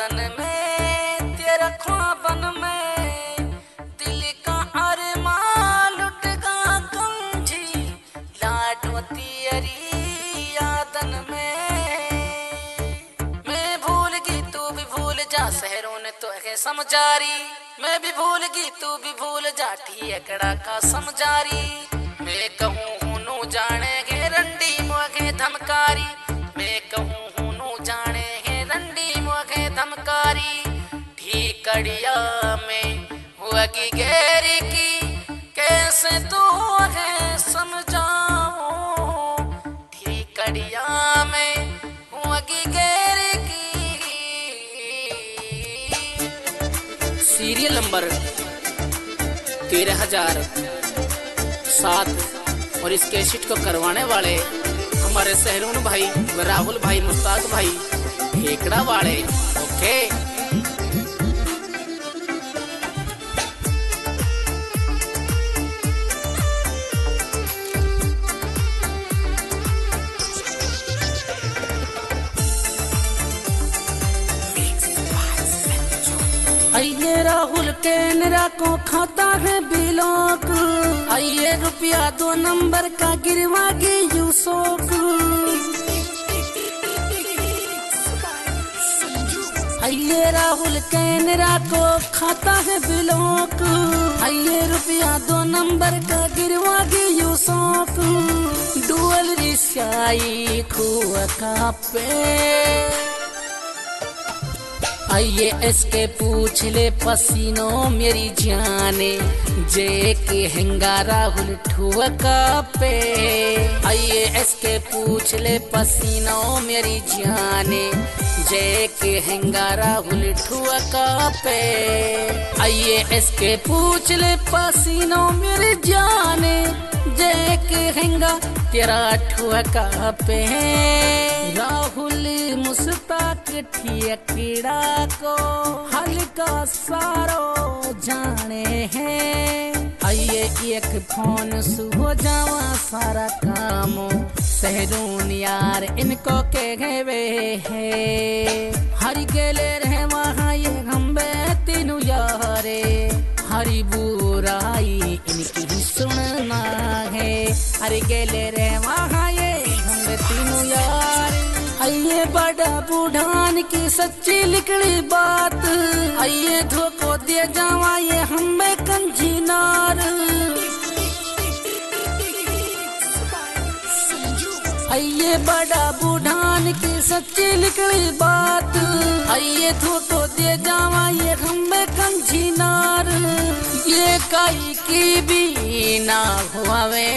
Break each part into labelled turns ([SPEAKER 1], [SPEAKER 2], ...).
[SPEAKER 1] यादन में तेरा ख्वाबन में दिल का अरमान लुट गा गंजी लाडो तेरी यादन में मैं भूल गई तू भी भूल जा शहरों ने तो है समझारी मैं भी भूल गई तू भी भूल जा ठीकड़ा का समझारी मैं कहूँ हूँ जाने गे रंडी मोगे धमकारी मैं कहूँ हूँ जाने गे रंडी मोगे धमकारी ठीकड़िया में हुआ की गहरी की कैसे तू है समझाओ ठीकड़िया में हुआ की गहरी की। सीरियल नंबर 13,007 और इस कैसेट को करवाने वाले हमारे सहरून भाई व राहुल भाई मुस्ताक भाई ठेकड़ा वाले। ओके आइए राहुल कैनरा को खाता है बिलोक आइए रुपया 2 नंबर का गिरवा के यूसोक आइए राहुल कैनरा को खाता है बिलोक आइए रुपया 2 नंबर का गिरवा के यूसोक डुअल रिसाई खुआ का पे आइए इसके पूछ ले पसीनों मेरी जाने जे के हेंगा राहुल ठुआ पे आइए इसके पूछ ले पसीनों मेरी जाने जे के हेंगा राहुल ठुआ पे आइए इसके पूछ ले पसीनों मेरी जाने जे के हेंगा तेरा ठुआ पे राहुल मुस्ताक ठीकड़ा को हल्का सारो जाने हैं आइए एक फोन सुहो जावा सारा काम सहरून यार इनको के गए है हरि गेले रहे वहाँ ये हम तीनों यारे हरी बुराई इनकी ही सुनना है हरि गेले रहे वहाँ ये हम तीनों यार आइए बड़ा बुढ़ान की सच्ची लिखड़ी बात आइए धोखो दे जावा ये हमें कंजी नार आइए बड़ा बुढ़ान की सच्ची लिखड़ी बात आइए धोखो दे जावा ये हमें कंजी नार ये काई की भी ना हुआवे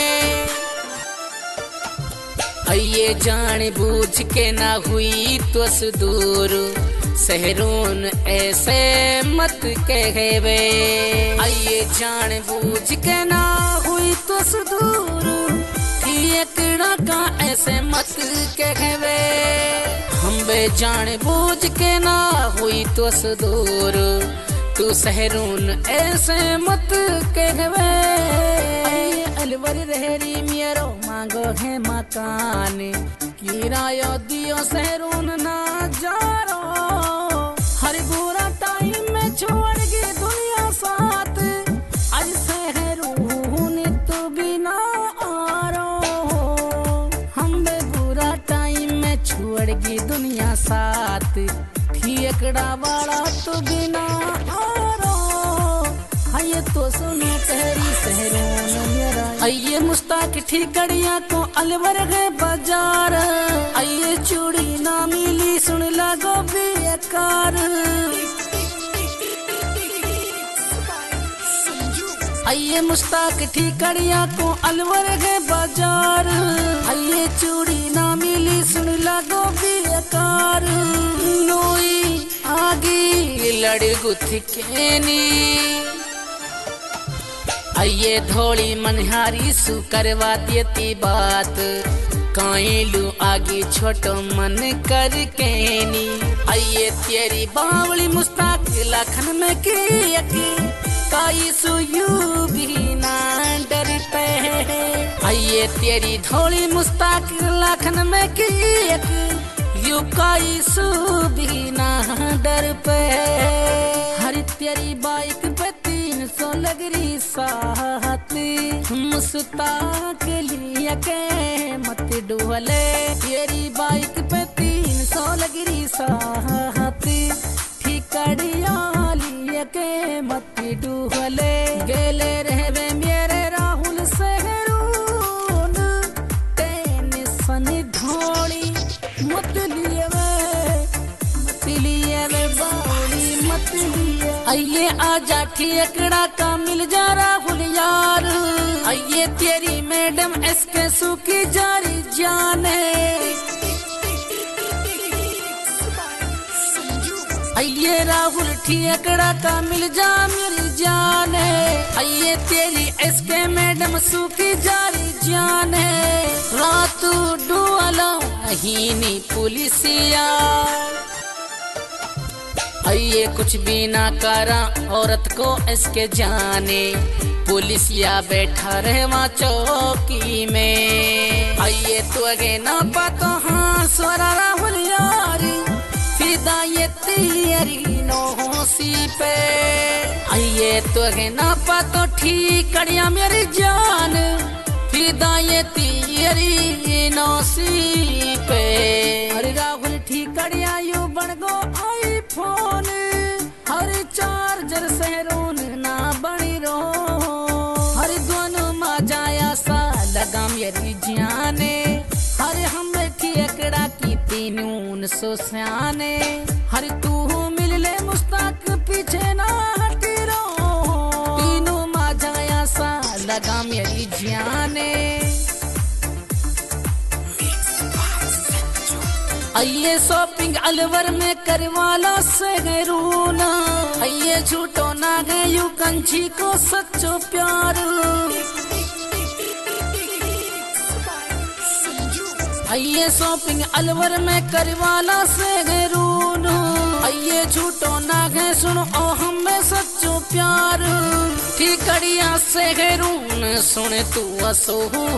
[SPEAKER 1] आइए जान बूझ के ना हुई तो सुदूर सहरून ऐसे मत कहवे आइए जान बूझ के ना हुई तो सुदूर ठीकड़ा का ऐसे मत कहवे हम बे जान बूझ के ना हुई तो सुदूर तू सहरून ऐसे मत कहवे अलवर रहरी मेरो मांगो है मकान किराया दियो सहरून ना जारो हर बुरा टाइम में छोड़ के दुनिया साथ आज सहरून तो बिना आरो हम बे बुरा टाइम में छोड़ के दुनिया साथ ठीकड़ा वाला तो बिना आरो आइए तो सुनो कहरी सहरून मेरा आइए मुस्ताक ठीकड़िया को अलवर है बाजार आइए चूड़ी ना मिली सुन लगो बेकार आइए मुस्ताक ठीकड़िया को अलवर है बाजार आइए चूड़ी ना मिली सुन लगो बेकार नोई आगे लड़ गुथ केनी आइए धोली मनहारी सु करवा देती बात काइलू आगे छोटो मन कर केनी आइए तेरी बावली मुस्ताक लाखन में की काई सु यू भी ना डर पे आइए तेरी धोली मुस्ताक लाखन में की चुकाई सुबीना डर पे। हर तेरी बाइक पे 300 लगरी साथ, मुस्ताक लिए के मत डुहले। तेरी बाइक पे 300 लगरी साथ, ठिकड़िया लिए के मत डुहले। गेले रहवे मेरे राहुल सहरून, टेंशन ढोली मत लिए बाउली मत लिए। आइए आजा ठेकड़ा का मिल जा राहुल यार, आइए तेरी मैडम एसके सुखी जारी जाने। आइए राहुल ठेकड़ा का मिल जा मेरी जाने, आइए तेरी एसके मैडम सुखी जारी जाने। रात डुअला हीनी पुलिसिया, आइए कुछ भी ना करा औरत को इसके जाने। पुलिसिया बैठा रहे वहाँ चौकी में, आइए तू अगे ना पातो हाँ स्वरा राहुल यार, फिदा ये तेरी नौसी पे। आइए तू अगे ना पातो ठिकड़िया मेरी जान, फिदा ये तेरी नौसी पे। अरे राहुल ठिकड़िया यू बन गो आईफोन, हर चार्जर सहरून ना बनी रो। हर दोनों मा जाया सा लगा मेरी जाने, हर हम ठेकड़ा की 300 स्याने। हर तू मिल ले मुस्ताक पीछे ना हटी रो, तीनों मा जाया सा लगा मेरी जाने। आइए शॉपिंग अलवर में करवाला सहरूना, आइए झूठो ना गए यू कंची को सच्चो प्यार। आइए शॉपिंग अलवर में करवाला सहरूना, आइए झूठो ना गए सुनो ओ हमें सच्चो प्यार। ठिकड़िया सहरून सुन तू असो,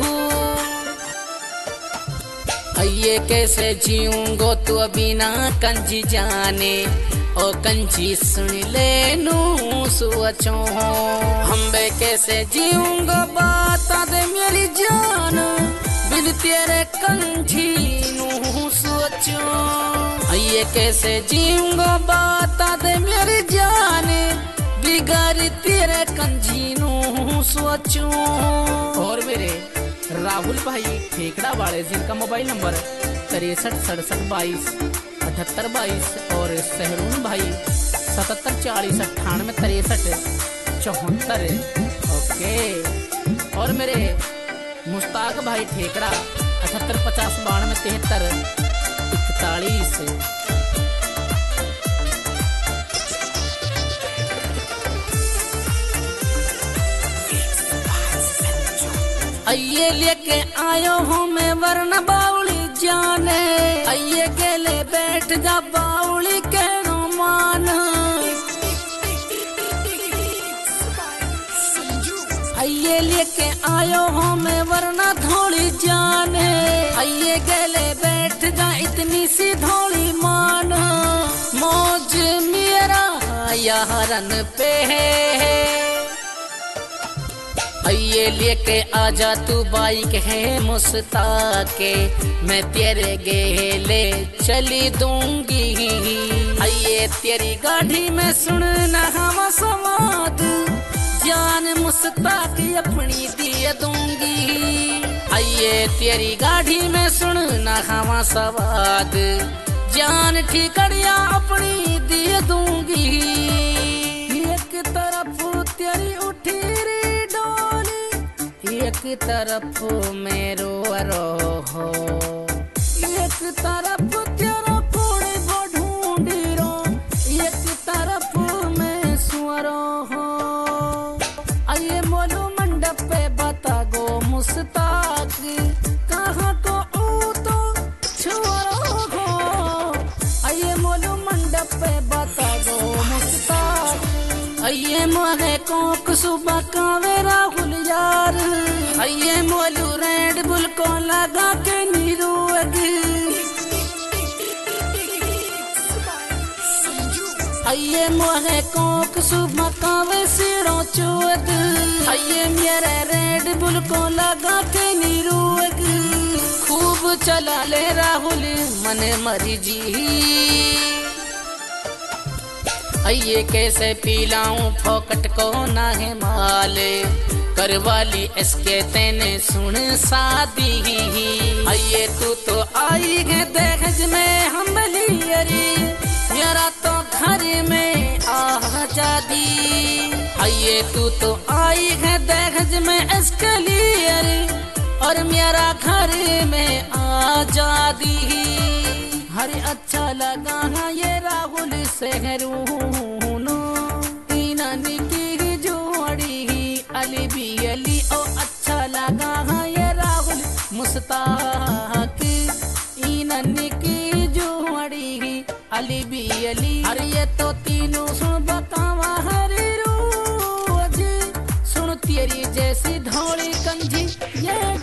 [SPEAKER 1] आइए कैसे जीऊंगो तू अभी ना कंजी जाने। ओ कंजी सुन ले नू सोचो, हम बे कैसे जीऊंगो बता दे मेरी जान, बिन तेरे कंजी नू सोचो। आइए कैसे जीऊंगो बता दे मेरी जान, बिगाड़ तेरे कंजी नू सोचो। और मेरे राहुल भाई ठेकड़ा वाले जिनका मोबाइल नंबर 63 67 22 78 22 और सहरून भाई 77 40 98 63 74। ओके। और मेरे मुश्ताक भाई ठेकड़ा 78 50 92 73 41। आइए लेके आयो हूँ मैं वरना बाउली जाने, आइए गेले बैठ जा बाउली के रोमान। आइए लेके आयो हूँ मैं वरना धोली जाने, आइए गेले बैठ जा इतनी सी धोली मान। मौज मेरा यारन पे है, आइए लेके आजा तू बाइक है मुस्ताके, मैं तेरे गेले चली दूंगी। आइए तेरी गाड़ी में सुनना हवा समाद, जान मुस्ताक अपनी दिए दूंगी। आइए तेरी गाड़ी में सुनना हवा सवाद, जान ठिकड़िया अपनी दिए दूंगी। एक तरफ तेरी उठी एक तरफ मेरो हो, एक तरफ तेरा कोड़े को ढूंढी रो, एक तरफ में सुअरो हो। आइए मोलू मंडप पे बता गो मुस्ताक, कहाँ को ऊ तो छुअरो हो। आइए मोलू मंडप पे बता गो मुस्ताक, आइए मोहे कोक सुबह कावे राहुल यार, आइए मोलू रेड बुल को लगा के नीरू। आइए मोहे कोक सुबह कावे सिरों चुअग आइए मेरे रेड बुल को लगा के नीरुअग खूब चला ले राहुल मने मरी जी आइए कैसे पिलाऊं फोकट को ना है माले करवाली इसके तेने सुन शादी आइए तू तो आई है दहेज में हमली अरे मेरा तो घर में आजादी आइए तू तो आई है दहेज में इसके लिए अरे और मेरा घर में आजादी हरे अच्छा लगा है ये राहुल से हरूनो तीननी की जोड़ी अली भी अली ओ अच्छा लगा है ये राहुल मुस्ताक इननी की जोड़ी अली भी अली अरे ये तो तीनों सुन बतावा हरे रोज सुन तेरी जैसी धौली कंजी ये